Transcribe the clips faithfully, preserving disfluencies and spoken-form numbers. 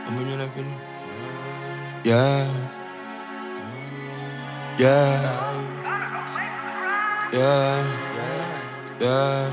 I'm in your feeling. Yeah. Yeah. Yeah. Yeah.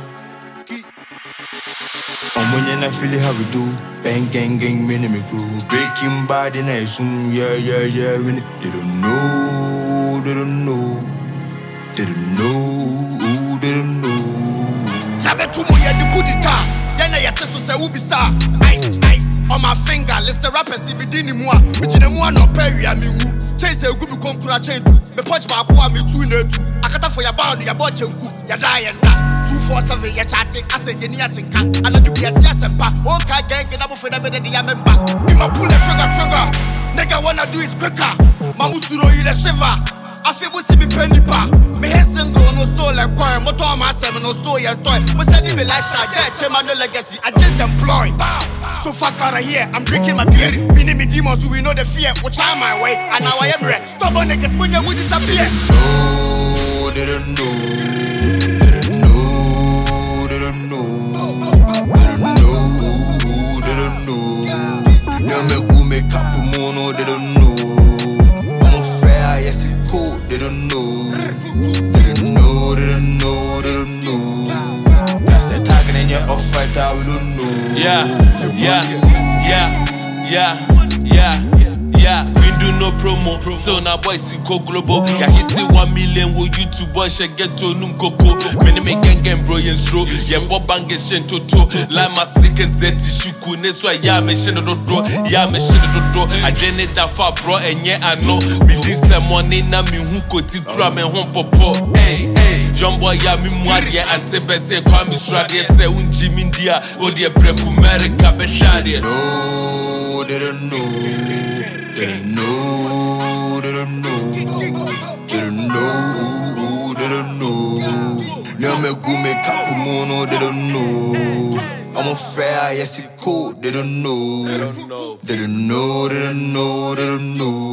I'm when you feel how we do. Bang, gang, gang, mini me crew. Breaking bad in a soon. Yeah, yeah, yeah. When they don't know, they don't know. They don't know, they don't know. Yabe tumo ya di good guitar. Yana ya teso se ubisa. Ice, ice on my finger. List the rappers see me dini mua. Me chine mua no peri ya mi wu. Chase egu mi konkura chendu. Me punch ba akwa mi tu ne tu. Akata for ya bound ya bo chenku. Ya da ya nda. two four seven ya chatting. I say yeni ya tinka. Anadu bi ya tia sempa. Onka gang na bo feda bede di ya memba. Ima pull the trigger trigger. Nigga wanna do it quicker. Mamusuro yi the shiver. I feel we see me penny pa. Me head single no store like choir. Motor my seven no store and toy. Me study me lifestyle, yeah, change my no legacy. I just employ. So fuck out of here, I'm drinking my beer. Me name me demons, so we know the fear. Watch out my way, and now I am red. Stubborn niggas when you would disappear. No, they don't know. They don't know. They don't know. They don't know. They don't know. Now me go make up mono. They don't know. I'm afraid, yes it cold. They don't know. They don't know. They don't know. They don't know. That's a target in your off right now. We don't know. Yeah, yeah, yeah, yeah, yeah. Yeah, we do no promo. Still now boys see go global. Yeah, hit it one million with YouTube boys should get to num coco. Many me gang gang bro yen stro. Yeah, bob bang get shen toto. Like my sneakers that shuku. That's why yeah me shen do do. Yeah me shen do do. I didn't that far bro and yeah I know. Me this some money na me who could ti cry me home popo. Hey hey, jumbo yeah me mwaria and se bese kwa mi stradi se unji mindia. O die breku America be shadi. No, they don't know. They don't know, they don't know, they don't know, they don't know. Now me go make up mono, they don't know. I'm afraid, yes it cold, they don't know. They don't know, they don't know, they don't know.